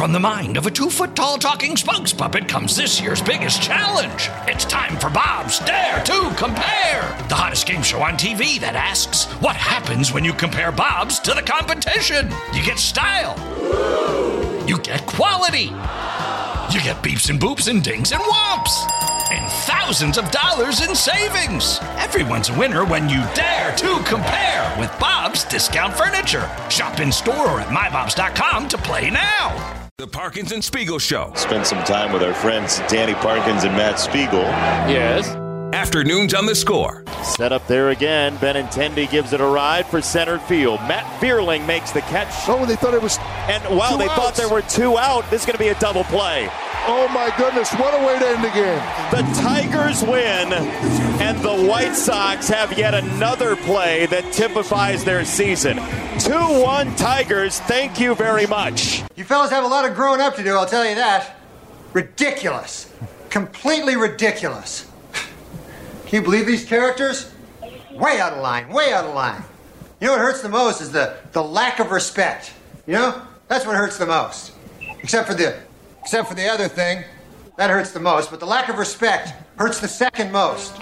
From the mind of a 2-foot-tall talking spokes puppet comes this year's biggest challenge. It's time for Bob's Dare to Compare, the hottest game show on TV that asks, what happens when you compare Bob's to the competition? You get style. You get quality. You get beeps and boops and dings and whomps. And thousands of dollars in savings. Everyone's a winner when you dare to compare with Bob's Discount Furniture. Shop in store or at mybobs.com to play now. The Parkins and Spiegel Show. Spend some time with our friends Danny Parkins and Matt Spiegel. Yes. Afternoons on The Score. Set up there again. Benintendi gives it a ride for center field. Matt Vierling makes the catch. Oh, they thought it was they thought there were 2 out. This is going to be a double play. Oh, my goodness. What a way to end the game. The Tigers win, and the White Sox have yet another play that typifies their season. 2-1 Tigers. Thank you very much. You fellas have a lot of growing up to do, I'll tell you that. Ridiculous. Completely ridiculous. Can you believe these characters? Way out of line, way out of line. You know what hurts the most is the lack of respect. You know? That's what hurts the most. Except for the other thing. That hurts the most, but the lack of respect hurts the second most.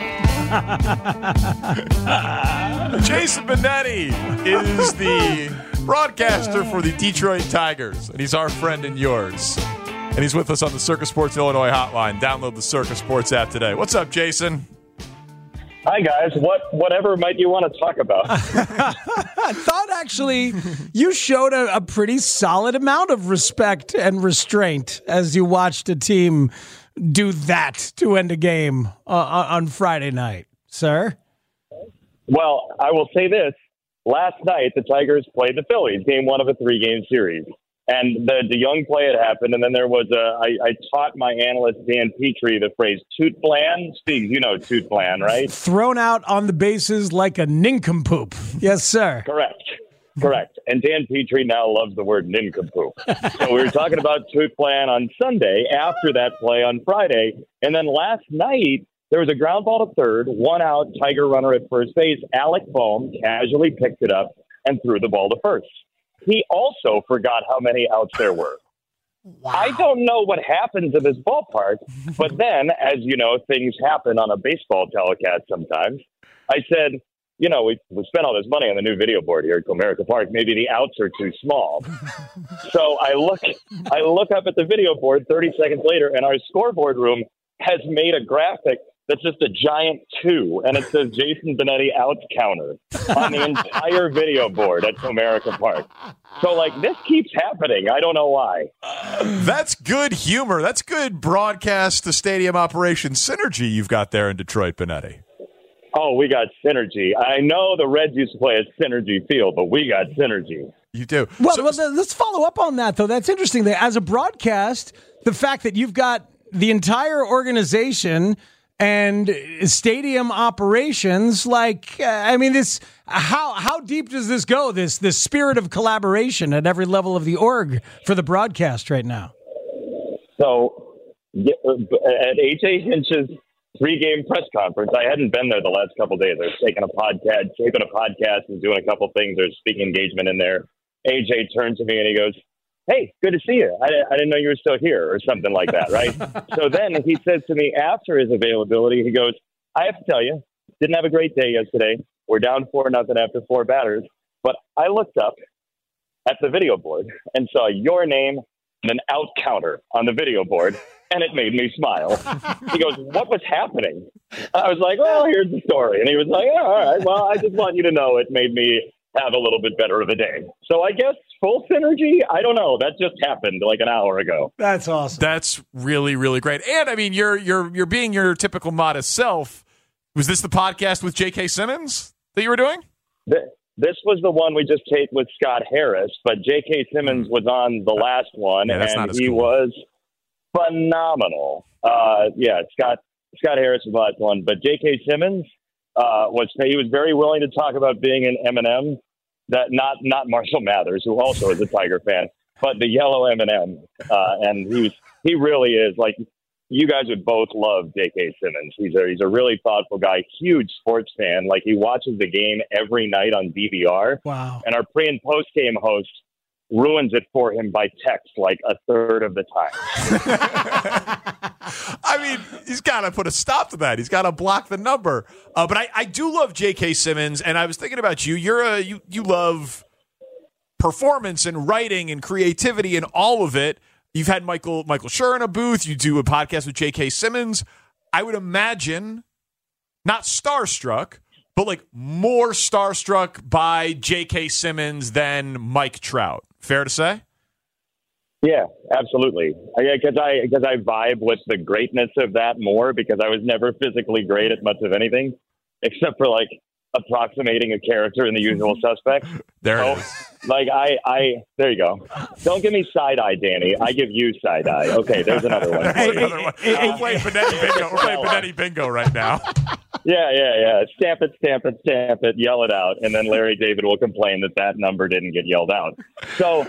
Jason Benetti is the broadcaster for the Detroit Tigers, and he's our friend and yours. And he's with us on the Circus Sports Illinois hotline. Download the Circus Sports app today. What's up, Jason? Hi, guys. Whatever might you want to talk about? I thought, actually, you showed a pretty solid amount of respect and restraint as you watched a team do that to end a game on Friday night, sir. Well, I will say this. Last night, the Tigers played the Phillies, game 1 of a 3-game series. And the young play had happened, and then there was I taught my analyst, Dan Petrie, the phrase toot plan. Steve, you know toot plan, right? Thrown out on the bases like a nincompoop. Yes, sir. Correct. And Dan Petrie now loves the word nincompoop. So we were talking about toot plan on Sunday after that play on Friday. And then last night, there was a ground ball to third, 1 out, Tiger runner at first base. Alec Bohm casually picked it up and threw the ball to first. He also forgot how many outs there were. Wow. I don't know what happened to this ballpark, but then, as you know, things happen on a baseball telecast sometimes. I said, you know, we spent all this money on the new video board here at Comerica Park. Maybe the outs are too small. So I look up at the video board 30 seconds later, and our scoreboard room has made a graphic that's just a giant 2, and it says Jason Benetti outs counter on the entire video board at Comerica Park. So, this keeps happening. I don't know why. That's good humor. That's good broadcast to stadium operation synergy you've got there in Detroit, Benetti. Oh, we got synergy. I know the Reds used to play at Synergy Field, but we got synergy. You do. Well, let's follow up on that, though. That's interesting. As a broadcast, the fact that you've got the entire organization and stadium operations, this. How deep does this go? This spirit of collaboration at every level of the org for the broadcast right now. So, at H.A. Hinch's 3-game press conference, I hadn't been there the last couple of days. I was shaping a podcast and doing a couple things. There's speaking engagement in there. AJ turned to me and he goes, "Hey, good to see you. I didn't know you were still here," or something like that, right? So then he says to me after his availability, he goes, "I have to tell you, didn't have a great day yesterday. We're down 4-0 after 4 batters. But I looked up at the video board and saw your name and an out counter on the video board, and it made me smile." He goes, "What was happening?" I was like, "Well, here's the story." And he was like, "Oh, all right, well, I just want you to know it made me have a little bit better of a day." So I guess full synergy? I don't know. That just happened an hour ago. That's awesome. That's really, really great. And I mean, you're being your typical modest self. Was this the podcast with J.K. Simmons that you were doing? This was the one we just taped with Scott Harris, but J.K. Simmons was on the last one, and he was phenomenal. Scott Harris was the last one, but J.K. Simmons he was very willing to talk about being an M&M, that not Marshall Mathers, who also is a Tiger fan, but the yellow M&M, and he really is you guys would both love J.K. Simmons. He's a really thoughtful guy, huge sports fan. He watches the game every night on DVR. Wow. And our pre and post game host ruins it for him by text like a third of the time. I mean, he's got to put a stop to that. He's got to block the number. But I do love J.K. Simmons, and I was thinking about you. You love performance and writing and creativity and all of it. You've had Michael Schur in a booth. You do a podcast with J.K. Simmons. I would imagine not starstruck, but like more starstruck by J.K. Simmons than Mike Trout. Fair to say? Yeah, absolutely. Because I vibe with the greatness of that more because I was never physically great at much of anything except for like approximating a character in The Usual Suspects. There it is. Like there you go. Don't give me side eye, Danny. I give you side eye. Okay, there's another one. We're playing Benetti Bingo. We're playing Benetti Bingo right now. Yeah. Stamp it, yell it out, and then Larry David will complain that number didn't get yelled out. So,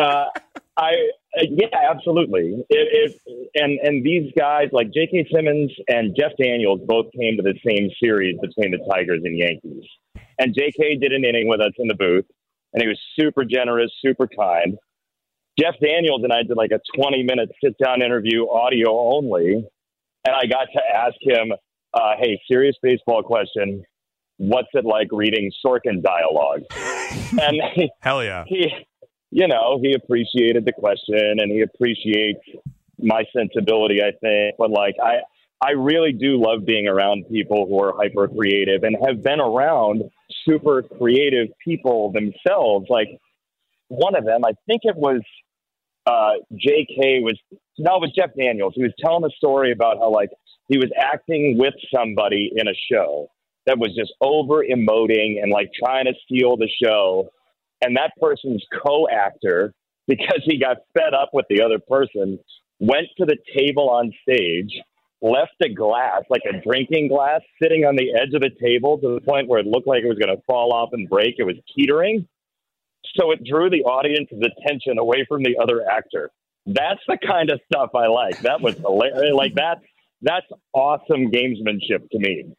absolutely. And these guys like J.K. Simmons and Jeff Daniels both came to the same series between the Tigers and Yankees. And J.K. did an inning with us in the booth, and he was super generous, super kind. Jeff Daniels and I did like a 20-minute sit-down interview, audio only, and I got to ask him, hey, serious baseball question, what's it like reading Sorkin dialogue? And hell yeah. He appreciated the question and he appreciates my sensibility, I think. But like, I really do love being around people who are hyper creative and have been around super creative people themselves. Like one of them, I think it was it was Jeff Daniels. He was telling a story about how like he was acting with somebody in a show that was just over emoting and like trying to steal the show. And that person's co-actor, because he got fed up with the other person, went to the table on stage, left a glass, like a drinking glass, sitting on the edge of the table to the point where it looked like it was going to fall off and break. It was teetering. So it drew the audience's attention away from the other actor. That's the kind of stuff I like. That was hilarious. Like that's awesome gamesmanship to me.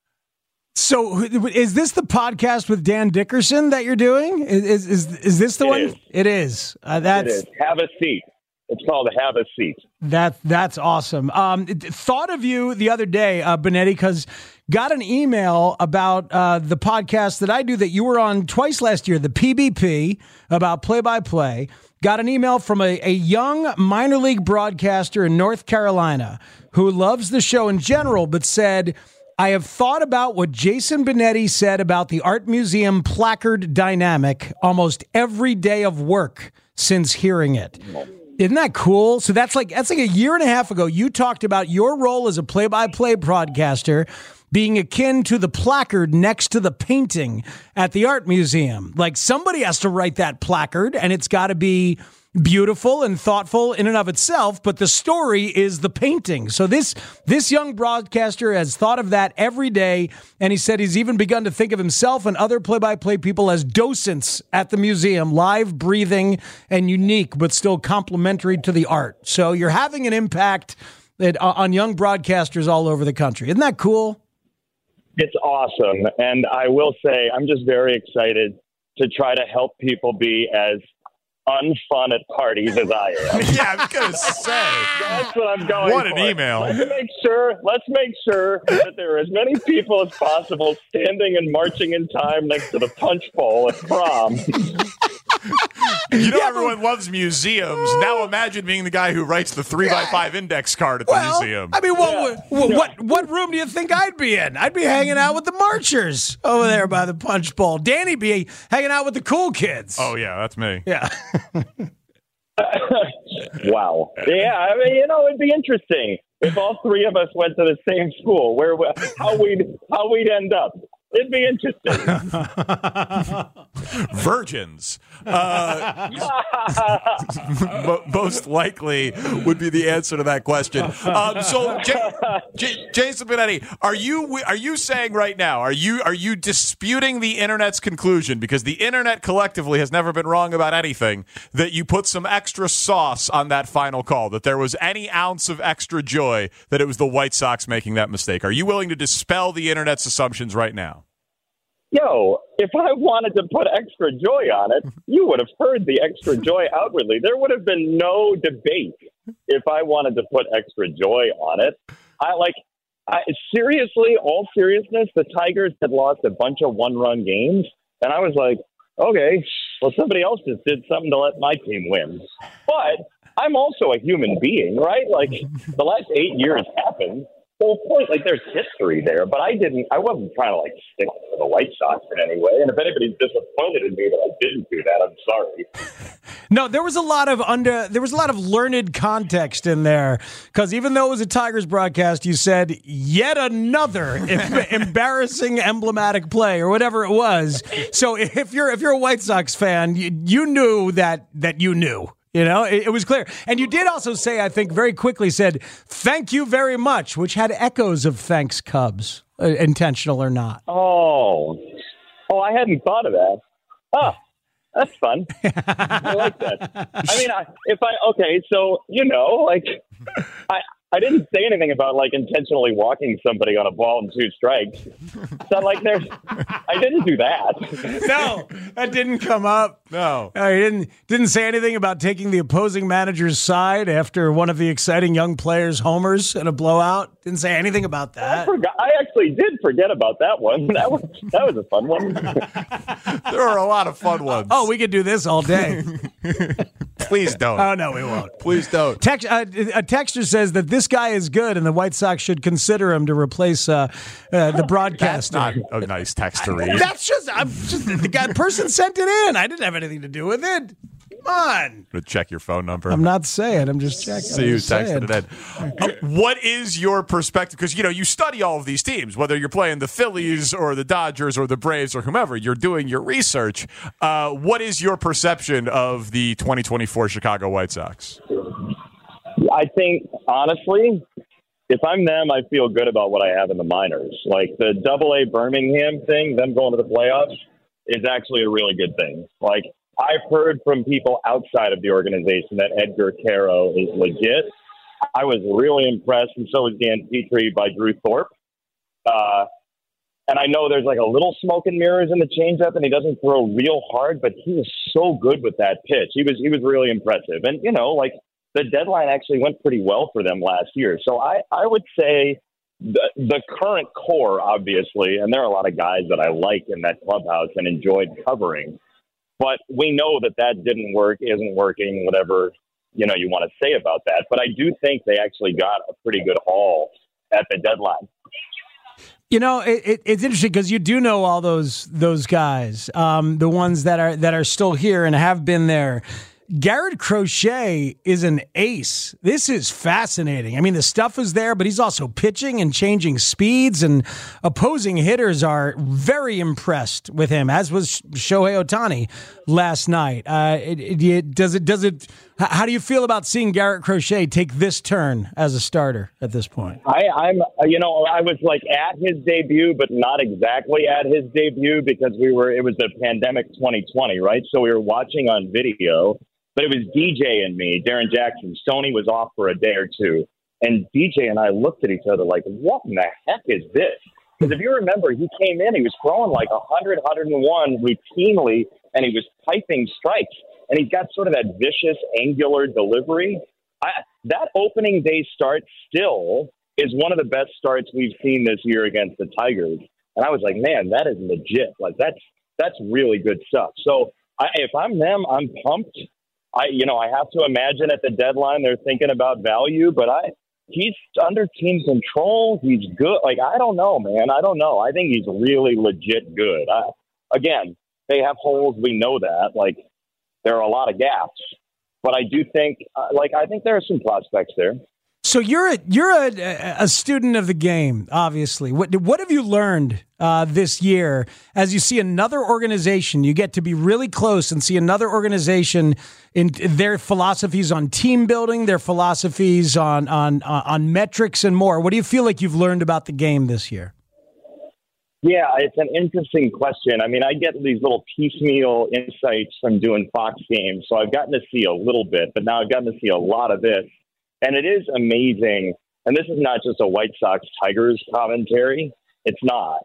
So is this the podcast with Dan Dickerson that you're doing? Is this the one? Is. It is. It is. Have a seat. It's called Have a Seat. That's awesome. Thought of you the other day, Benetti, because got an email about the podcast that I do that you were on twice last year, the PBP, about play-by-play. Got an email from a young minor league broadcaster in North Carolina who loves the show in general, but said, I have thought about what Jason Benetti said about the Art Museum placard dynamic almost every day of work since hearing it. Isn't that cool? So that's like a year and a half ago. You talked about your role as a play-by-play broadcaster being akin to the placard next to the painting at the Art Museum. Like somebody has to write that placard, and it's got to be beautiful and thoughtful in and of itself, but the story is the painting. So this young broadcaster has thought of that every day, and he said he's even begun to think of himself and other play-by-play people as docents at the museum, live, breathing, and unique, but still complementary to the art. So you're having an impact on young broadcasters all over the country. Isn't that cool? It's awesome. And I will say, I'm just very excited to try to help people be as unfun at parties as I am. Yeah, I was going to say. That's what I'm going What for. an email. Let's make sure that there are as many people as possible standing and marching in time next to the punch bowl at prom. Everyone loves museums. Now imagine being the guy who writes the 3x5 index card at the museum. I mean, what room do you think I'd be in? I'd be hanging out with the marchers over there by the punch bowl. Danny be hanging out with the cool kids. Oh, yeah, that's me. Yeah. Wow. Yeah, I mean, it'd be interesting if all three of us went to the same school. How we'd end up. It'd be interesting. Virgins. Most likely would be the answer to that question. So, Jason Benetti, are you saying right now, are you disputing the internet's conclusion, because the internet collectively has never been wrong about anything, that you put some extra sauce on that final call, that there was any ounce of extra joy that it was the White Sox making that mistake? Are you willing to dispel the internet's assumptions right now? yo, if I wanted to put extra joy on it, you would have heard the extra joy outwardly. There would have been no debate if I wanted to put extra joy on it. Seriously, all seriousness, the Tigers had lost a bunch of one-run games, and I was like, okay, well, somebody else just did something to let my team win. But I'm also a human being, right? Like, the last 8 years happened. Well, of course, there's history there, but I wasn't trying to, stick to the White Sox in any way. And if anybody's disappointed in me that I didn't do that, I'm sorry. No, there was a lot of learned context in there, because even though it was a Tigers broadcast, you said yet another embarrassing emblematic play or whatever it was. So if you're a White Sox fan, you knew that you knew. You know, it was clear. And you did also say, I think, very quickly said, thank you very much, which had echoes of thanks, Cubs, intentional or not. Oh, I hadn't thought of that. Oh, that's fun. I like that. I mean, I didn't say anything about intentionally walking somebody on a ball and 2 strikes. So I didn't do that. No, that didn't come up. No, he didn't say anything about taking the opposing manager's side after one of the exciting young players homers in a blowout. Didn't say anything about that. I actually did forget about that one. That was a fun one. There are a lot of fun ones. Oh, we could do this all day. Please don't. Oh, no, we won't. Please don't. A texter says that this guy is good and the White Sox should consider him to replace the broadcaster. That's not a nice text to read. The person sent it in. I didn't have anything to do with it. Come on. Check your phone number. I'm not saying. I'm just checking. See who texted it in. What is your perspective? Because, you study all of these teams, whether you're playing the Phillies or the Dodgers or the Braves or whomever. You're doing your research. What is your perception of the 2024 Chicago White Sox? I think, honestly, if I'm them, I feel good about what I have in the minors. The AA Birmingham thing, them going to the playoffs, is actually a really good thing. I've heard from people outside of the organization that Edgar Caro is legit. I was really impressed, and so was Dan Petrie, by Drew Thorpe. And I know there's a little smoke and mirrors in the changeup, and he doesn't throw real hard, but he was so good with that pitch. He was really impressive. And, the deadline actually went pretty well for them last year. So I would say the current core, obviously, and there are a lot of guys that I like in that clubhouse and enjoyed covering. But we know that didn't work, isn't working, whatever, you want to say about that. But I do think they actually got a pretty good haul at the deadline. It's interesting because you do know all those guys, the ones that are still here and have been there. Garrett Crochet is an ace. This is fascinating. I mean, the stuff is there, but he's also pitching and changing speeds, and opposing hitters are very impressed with him, as was Shohei Ohtani last night. How do you feel about seeing Garrett Crochet take this turn as a starter at this point? I was at his debut, but not exactly at his debut, because it was the pandemic 2020, right? So we were watching on video. But it was DJ and me, Darren Jackson. Stoney was off for a day or two. And DJ and I looked at each other like, what in the heck is this? Because if you remember, he came in, he was throwing 100, 101 routinely, and he was piping strikes. And he's got sort of that vicious, angular delivery. That opening day start still is one of the best starts we've seen this year against the Tigers. And I was like, man, that is legit. That's really good stuff. So if I'm them, I'm pumped. I have to imagine at the deadline they're thinking about value, but he's under team control. He's good. I don't know, man. I don't know. I think he's really legit good. Again, they have holes. We know that. There are a lot of gaps, but I do think, I think there are some prospects there. So you're a student of the game, obviously. What have you learned this year as you see another organization? You get to be really close and see another organization in their philosophies on team building, their philosophies on metrics and more. What do you feel like you've learned about the game this year? Yeah, it's an interesting question. I mean, I get these little piecemeal insights from doing Fox games, so I've gotten to see a little bit, but now I've gotten to see a lot of this. And it is amazing, and this is not just a White Sox Tigers commentary. It's not.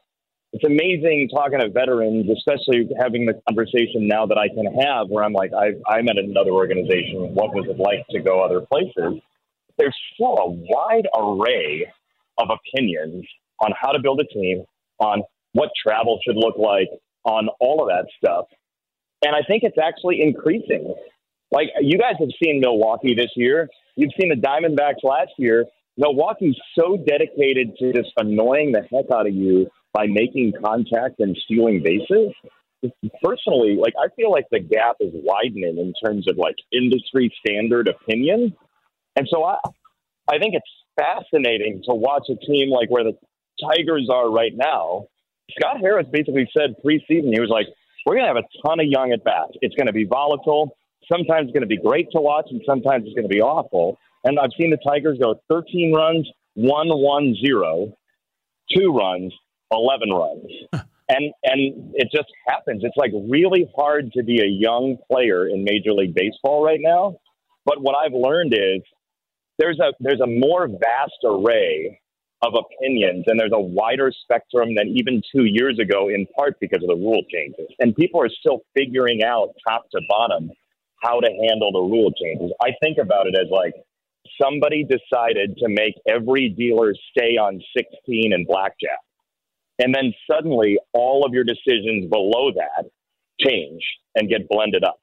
it's amazing talking to veterans, especially having the conversation now that I can have where I'm like, I'm at another organization. What was it like to go other places? There's still a wide array of opinions on how to build a team, on what travel should look like, on all of that stuff. And I think it's actually increasing. Like, you guys have seen Milwaukee this year. You've seen the Diamondbacks last year. Milwaukee's so dedicated to just annoying the heck out of you by making contact and stealing bases. Personally, like, I feel like the gap is widening in terms of, like, industry standard opinion. And so I think it's fascinating to watch a team like where the Tigers are right now. Scott Harris basically said preseason, he was like, we're going to have a ton of young at-bats. It's going to be volatile. Sometimes it's going to be great to watch, and sometimes it's going to be awful. And I've seen the Tigers go 13 runs, 1-1-0, 2 runs, 11 runs. And it just happens. It's like really hard to be a young player in Major League Baseball right now. But what I've learned is there's a more vast array of opinions, and there's a wider spectrum than even 2 years ago, in part because of the rule changes. And people are still figuring out top to bottom how to handle the rule changes. I think about it as like somebody decided to make every dealer stay on 16 in blackjack. And then suddenly all of your decisions below that change and get blended up.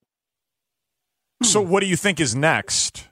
So what do you think is next?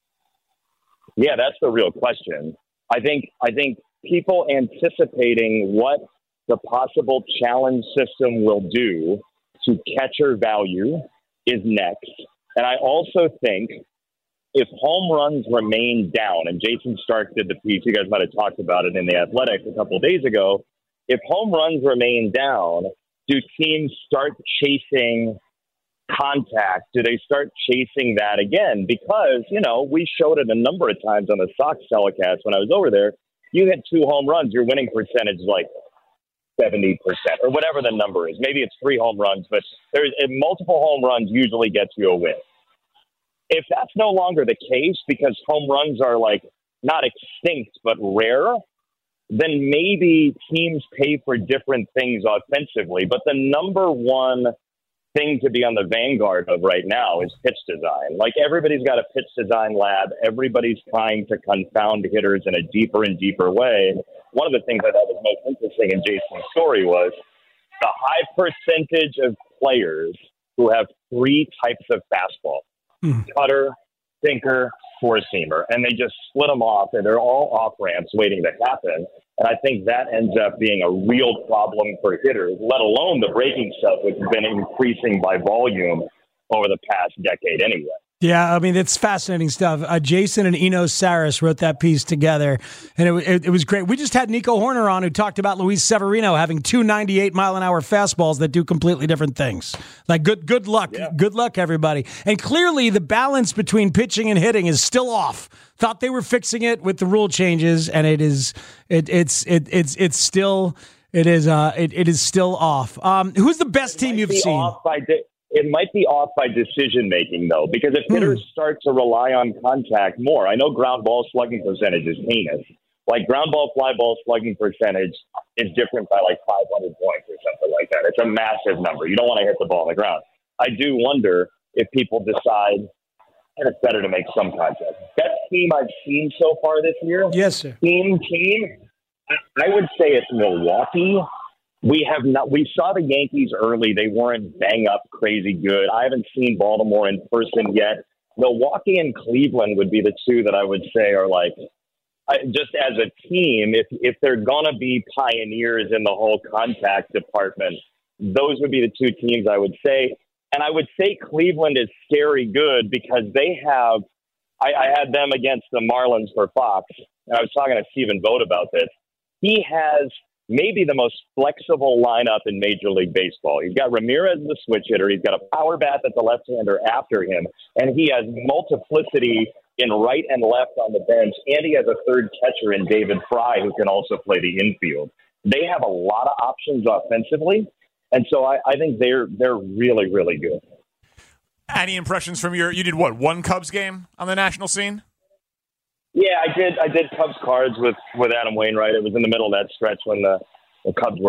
Yeah, that's the real question. I think people anticipating what the possible challenge system will do to catcher value is next. And I also think if home runs remain down, and Jason Stark did the piece, you guys might have talked about it in The Athletic a couple of days ago, if home runs remain down, do teams start chasing contact? Do they start chasing that again? Because, you know, we showed it a number of times on the Sox telecast when I was over there. You hit 2 home runs, your winning percentage is like 70% or whatever the number is. Maybe it's 3 home runs, but there's multiple home runs usually gets you a win. If that's no longer the case because home runs are like not extinct but rare, then maybe teams pay for different things offensively. But the number one thing to be on the vanguard of right now is pitch design. Like, everybody's got a pitch design lab. Everybody's trying to confound hitters in a deeper and deeper way. One of the things I thought was most interesting in Jason's story was the high percentage of players who have 3 types of fastball, cutter, sinker, four-seamer, and they just split them off, and they're all off-ramps waiting to happen. And I think that ends up being a real problem for hitters, let alone the breaking stuff, which has been increasing by volume over the past decade anyway. Yeah, I mean, it's fascinating stuff. Jason and Enos Saris wrote that piece together, and it was great. We just had Nico Horner on, who talked about Luis Severino having 298-mile-an-hour fastballs that do completely different things. Like, good luck. Yeah. Good luck, everybody. And clearly, the balance between pitching and hitting is still off. Thought they were fixing it with the rule changes, and it is still off. Who's the best team you've seen? It might be off by decision-making, though, because if hitters start to rely on contact more, I know ground ball slugging percentage is heinous. Like, ground ball, fly ball slugging percentage is different by like 500 points or something like that. It's a massive number. You don't want to hit the ball on the ground. I do wonder if people decide that it's better to make some contact. Best team I've seen so far this year? Yes, sir. Team, I would say it's Milwaukee. We saw the Yankees early. They weren't bang up crazy good. I haven't seen Baltimore in person yet. Milwaukee and Cleveland would be the 2 that I would say are like, just as a team, if they're going to be pioneers in the whole contact department, those would be the 2 teams I would say. And I would say Cleveland is scary good because they have, I had them against the Marlins for Fox, and I was talking to Stephen Vogt about this. He has maybe the most flexible lineup in Major League Baseball. He's got Ramirez, the switch hitter. He's got a power bat that's a left-hander after him. And he has multiplicity in right and left on the bench. And he has a third catcher in David Fry, who can also play the infield. They have a lot of options offensively. And so I think they're really, really good. Any impressions from you did what, 1 Cubs game on the national scene? Yeah, I did Cubs cards with Adam Wainwright. It was in the middle of that stretch when the Cubs were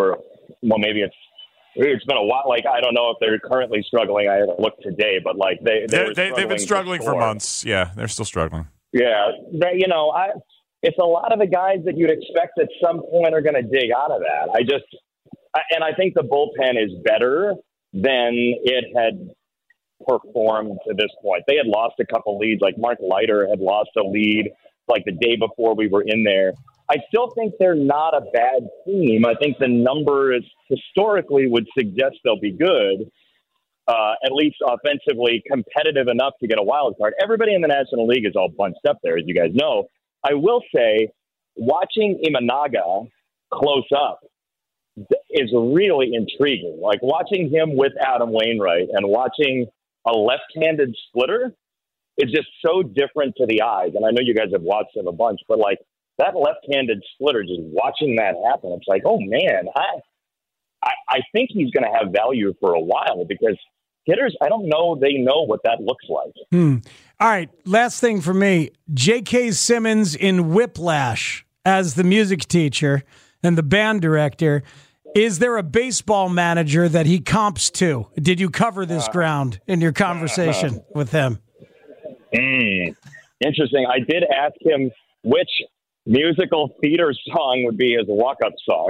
maybe it's been a while. Like, I don't know if they're currently struggling. I haven't looked today, but like they've been struggling for months. Yeah, they're still struggling. Yeah, it's a lot of the guys that you'd expect at some point are going to dig out of that. I think the bullpen is better than it had performed to this point. They had lost a couple leads. Like Mark Leiter had lost a lead like the day before we were in there. I still think they're not a bad team. I think the numbers historically would suggest they'll be good, at least offensively competitive enough to get a wild card. Everybody in the National League is all bunched up there, as you guys know. I will say, watching Imanaga close up is really intriguing. Like watching him with Adam Wainwright and watching a left-handed splitter is just so different to the eyes. And I know you guys have watched him a bunch, but like that left-handed splitter, just watching that happen, it's like, oh man, I think he's going to have value for a while because hitters, I don't know, they know what that looks like. All right, last thing for me, J.K. Simmons in Whiplash as the music teacher and the band director. Is there a baseball manager that he comps to? Did you cover this ground in your conversation with him? Interesting. I did ask him which musical theater song would be his walk-up song.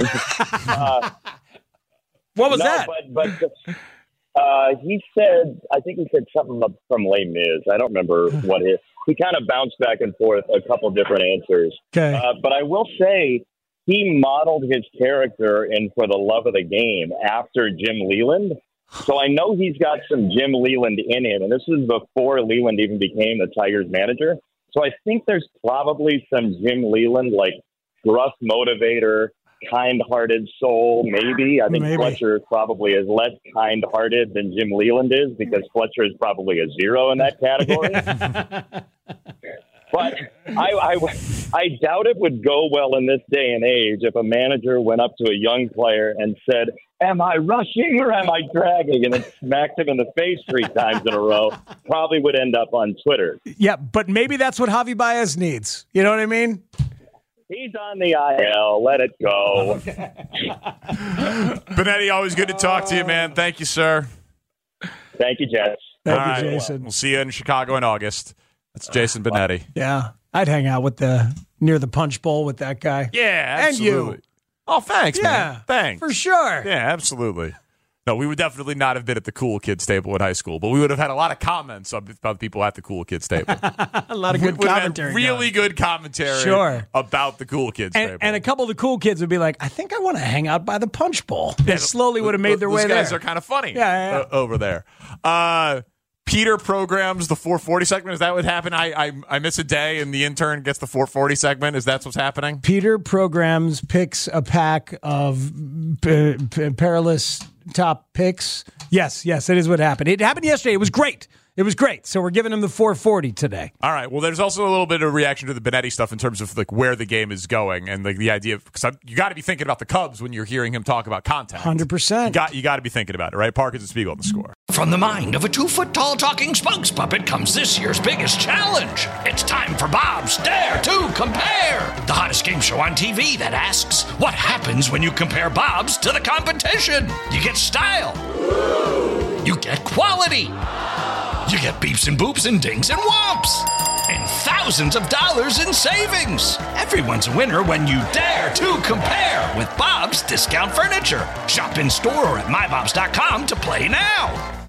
What was that? But he said, I think he said something from Les Mis. I don't remember what it is. He kind of bounced back and forth a couple different answers. Okay. But I will say he modeled his character in For the Love of the Game after Jim Leland. So I know he's got some Jim Leland in him. And this is before Leland even became the Tigers manager. So I think there's probably some Jim Leland, like gruff motivator, kind-hearted soul, maybe. I think Fletcher probably is less kind-hearted than Jim Leland is because Fletcher is probably a 0 in that category. But I doubt it would go well in this day and age if a manager went up to a young player and said, am I rushing or am I dragging? And then smacked him in the face 3 times in a row. Probably would end up on Twitter. Yeah, but maybe that's what Javi Baez needs. You know what I mean? He's on the IL. Let it go. Benetti, always good to talk to you, man. Thank you, sir. Thank you, Jess. Thank you, Jason. We'll see you in Chicago in August. That's Jason Benetti. Yeah, I'd hang out with near the Punch Bowl with that guy. Yeah, absolutely. And you. Oh, thanks, yeah, man. Thanks. For sure. Yeah, absolutely. No, we would definitely not have been at the Cool Kids table in high school, but we would have had a lot of comments about people at the Cool Kids table. A lot of good commentary. Really good commentary about the Cool Kids table. And a couple of the cool kids would be like, I think I want to hang out by the Punch Bowl. They slowly would have made their way there. Those guys are kind of funny over there. Peter programs the 440 segment. Is that what happened? I miss a day and the intern gets the 440 segment. Is that what's happening? Peter picks a pack of perilous top picks. Yes, it is what happened. It happened yesterday. It was great. So we're giving him the 440 today. All right. Well, there's also a little bit of reaction to the Benetti stuff in terms of like where the game is going and like the idea of because you got to be thinking about the Cubs when you're hearing him talk about contact. 100%. You got to be thinking about it, right? Parkins and Spiegel on The Score. From the mind of a 2-foot-tall talking spokes puppet comes this year's biggest challenge. It's time for Bob's Dare to Compare, the hottest game show on TV that asks, what happens when you compare Bob's to the competition? You get style. You get quality. You get beeps and boops and dings and whomps. And thousands of dollars in savings. Everyone's a winner when you dare to compare with Bob's Discount Furniture. Shop in store or at mybobs.com to play now.